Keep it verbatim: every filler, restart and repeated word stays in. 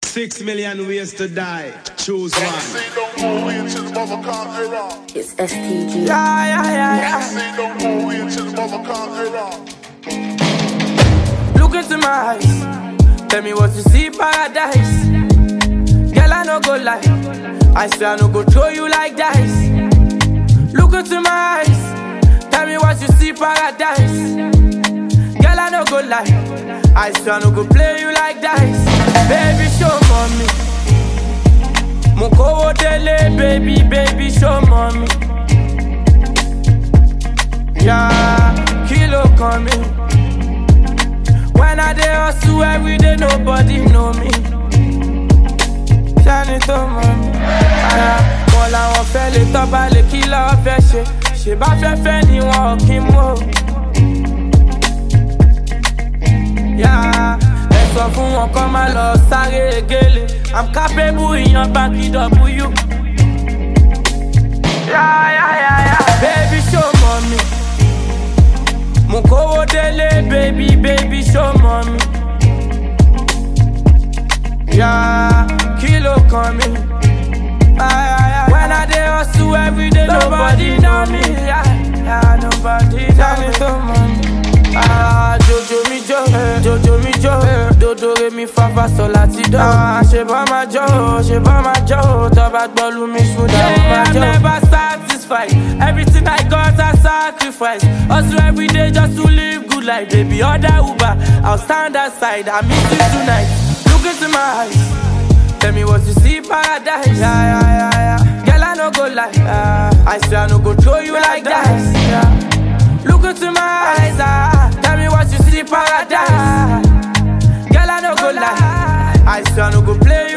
Six million ways to die. Choose one. It's S T G. Yeah, yeah, yeah, yeah. Look into my eyes. Tell me what you see, paradise. Girl, I no go lie. I swear I no go throw you like dice. Look into my eyes. Tell me what you see, paradise. Girl, I no go lie. I swear I no go play you like dice. Baby, show mommy. Moko dele, baby, baby, show mommy. Yeah, kilo coming. When I dey hustle every day, nobody know me. Shine it on mommy. Mo làwọn fẹ́ lè tọ́ba lè kí lọ́ọ́ fẹ́ ṣe. Ṣé bá fẹ́ fẹ́ ni wọn ò kí mú. Yeah. Sọ fún wọn kọ́ máa lọ sáré gélé. I'm capable ìyan báńkì W. Yeah, yeah, yeah, yeah. Baby show mommy. Mo kówó délé, baby, baby show mommy. Yeah, kilo kan mi. Ah, yeah, yeah. When I dey hustle every day, nobody know me. Yeah, yeah, nobody know me. Ah, Jojo mi jo, Jojo mi jo, Dodo re mi fa fa sol lati do. Ah, ṣe bá ma jo, ṣe bá ma jo, tó bá gbọ́lù mi ṣùdá ó ma jo. I'm never satisfied, everything I got I sacrifice. Hustle every day just to live good life, baby. Order Uber, I'll stand aside, I miss you tonight. Look into my eyes, tell me what you see, paradise. Yeah, yeah, yeah, yeah. Girl, I no go lie, yeah. I swear I no go throw you like dice. Yeah. Look into my eyes, ah. Tell me what you see, paradise. Girl, I no go lie. I swear I no go play